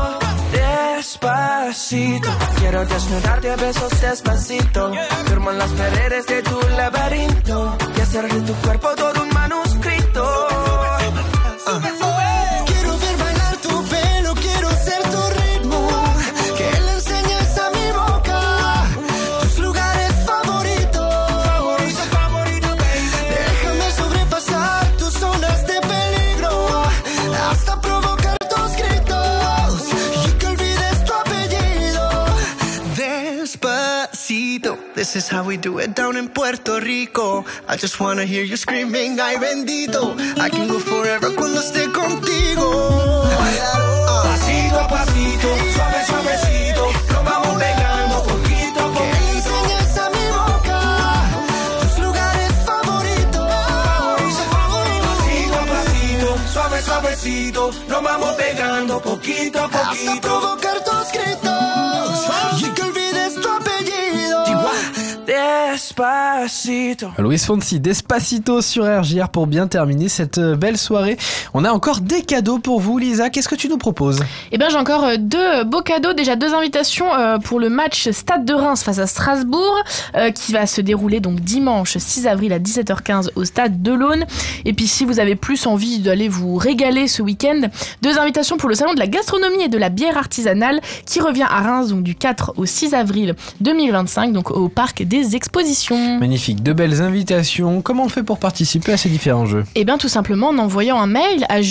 Despacito, quiero desnudarte a besos despacito. Firmo en las paredes de tu laberinto y hacer de tu cuerpo todo un manuscrito. Quiero ver bailar tu pelo, quiero ser tu ritmo. Que le enseñes a mi boca tus lugares favoritos. This is how we do it down in Puerto Rico. I just wanna hear you screaming, ay bendito. I can go forever cuando esté contigo. Pasito a pasito, suave suavecito, nos vamos pegando poquito a poquito. Que enseñes a mi boca tus lugares favoritos. Pasito a pasito, suave suavecito, nos vamos pegando poquito a poquito. Hasta provocar tus gritos y que olvides tu apellido. Despacito. Luis Fonsi, Despacito sur RJR pour bien terminer cette belle soirée. On a encore des cadeaux pour vous, Lisa. Qu'est-ce que tu nous proposes ? Eh bien, j'ai encore deux beaux cadeaux. Déjà, deux invitations pour le match Stade de Reims face à Strasbourg qui va se dérouler donc dimanche 6 avril à 17h15 au Stade de l'Aune. Et puis, si vous avez plus envie d'aller vous régaler ce week-end, deux invitations pour le Salon de la gastronomie et de la bière artisanale qui revient à Reims donc du 4 au 6 avril 2025 donc au Parc des Expositions. Magnifique, de belles invitations. Comment on fait pour participer à ces différents jeux ? Eh bien, tout simplement en envoyant un mail à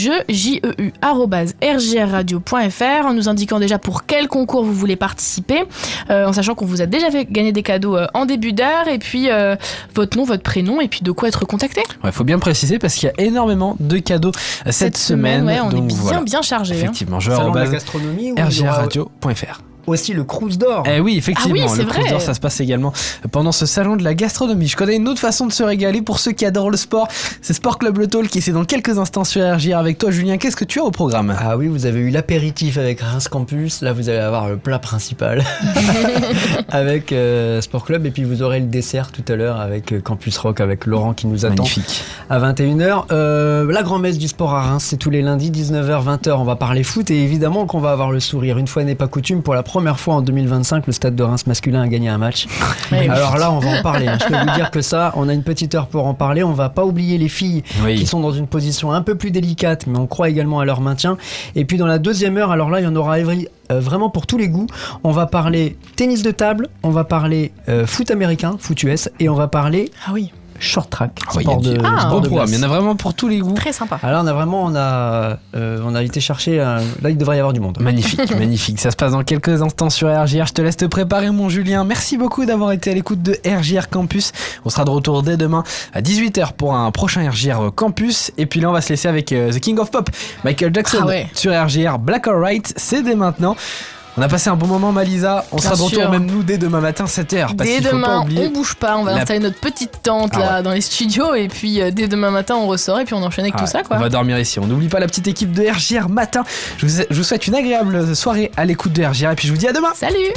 jeu@rjrradio.fr en nous indiquant déjà pour quel concours vous voulez participer, en sachant qu'on vous a déjà fait gagner des cadeaux en début d'heure, et puis votre nom, votre prénom, et puis de quoi être contacté. Ouais, faut bien préciser parce qu'il y a énormément de cadeaux cette semaine. Ouais, on donc est bien voilà. bien chargé. Effectivement, Salon de la gastronomie ou rjrradio.fr. Aussi le Crous d'Or. Eh oui, effectivement, Ah oui, c'est le Crous vrai. d'Or, ça se passe également pendant ce salon de la gastronomie. Je connais une autre façon de se régaler pour ceux qui adorent le sport. C'est Sport Club Le Talk qui c'est dans quelques instants sur RJR avec toi, Julien. Qu'est-ce que tu as au programme ? Ah oui, vous avez eu l'apéritif avec Reims Campus. Là, vous allez avoir le plat principal avec Sport Club. Et puis, vous aurez le dessert tout à l'heure avec Campus Rock, avec Laurent qui nous attend. Magnifique. À 21h. La grand-messe du sport à Reims, c'est tous les lundis, 19h, 20h. On va parler foot et évidemment qu'on va avoir le sourire. Une fois n'est pas coutume, pour la première fois en 2025, le Stade de Reims masculin a gagné un match. Alors là, on va en parler. Je peux vous dire que ça, on a une petite heure pour en parler. On va pas oublier les filles qui sont dans une position un peu plus délicate, mais on croit également à leur maintien. Et puis dans la deuxième heure, alors là, il y en aura vraiment pour tous les goûts. On va parler tennis de table, on va parler foot américain, foot US, et on va parler short track, sport de programme. Il y en a vraiment pour tous les goûts. Très sympa. Alors on a été chercher. Là, il devrait y avoir du monde. Magnifique, magnifique. Ça se passe dans quelques instants sur RJR. Je te laisse te préparer, mon Julien. Merci beaucoup d'avoir été à l'écoute de RJR Campus. On sera de retour dès demain à 18h pour un prochain RJR Campus. Et puis là, on va se laisser avec The King of Pop, Michael Jackson, sur RJR. Black or White, c'est dès maintenant. On a passé un bon moment, Malisa. On sera de retour même nous dès demain matin 7h. Dès demain, on bouge pas. On va installer notre petite tente dans les studios. Et puis dès demain matin, on ressort et puis on enchaîne avec tout ça. Quoi. On va dormir ici. On n'oublie pas la petite équipe de RJR Matin. Je vous souhaite une agréable soirée à l'écoute de RJR. Et puis je vous dis à demain. Salut.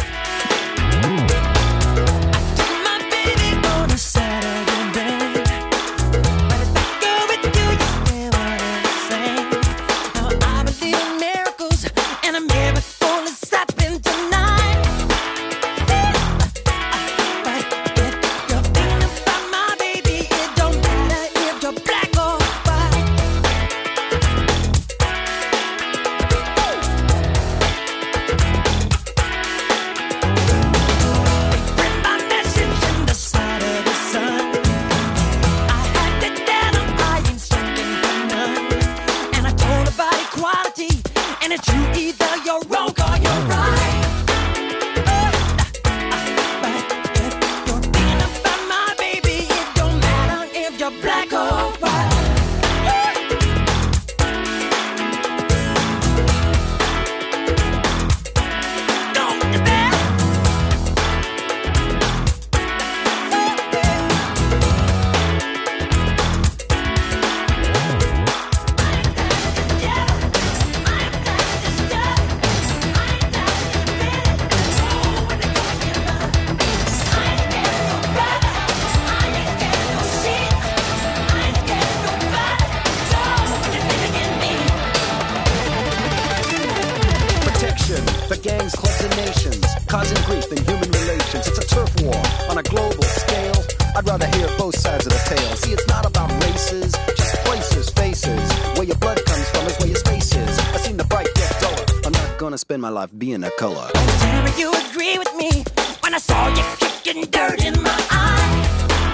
Spend my life being a color. Tell me you agree with me when I saw you kicking dirt in my eye.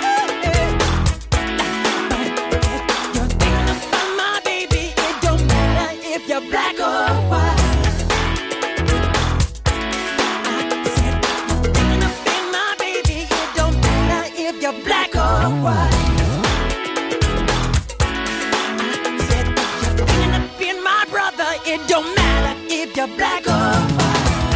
You're thinking about my baby. It don't matter if you're black or white. I said you're thinking about my baby. It don't you're black or white.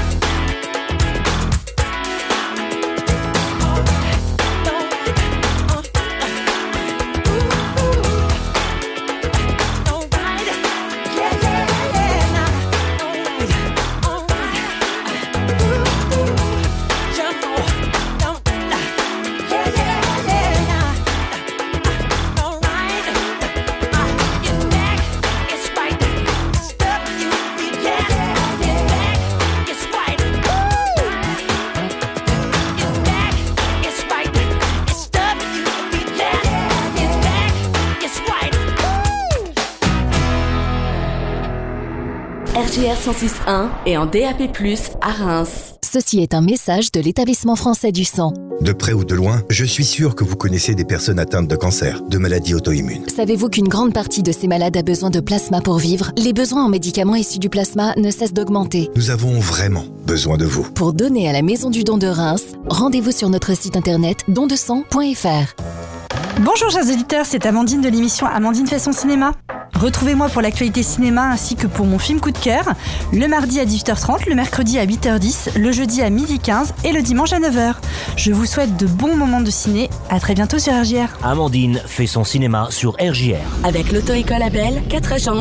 RJR 106.1 et en DAP+, à Reims. Ceci est un message de l'établissement français du sang. De près ou de loin, je suis sûr que vous connaissez des personnes atteintes de cancer, de maladies auto-immunes. Savez-vous qu'une grande partie de ces malades a besoin de plasma pour vivre ? Les besoins en médicaments issus du plasma ne cessent d'augmenter. Nous avons vraiment besoin de vous. Pour donner à la Maison du Don de Reims, rendez-vous sur notre site internet dondesang.fr. Bonjour chers auditeurs, c'est Amandine de l'émission Amandine fait son cinéma. Retrouvez-moi pour l'actualité cinéma ainsi que pour mon film coup de cœur, le mardi à 18h30, le mercredi à 8h10, le jeudi à 12h15 et le dimanche à 9h. Je vous souhaite de bons moments de ciné, à très bientôt sur RJR. Amandine fait son cinéma sur RJR. Avec l'auto-école Abel, 4 agents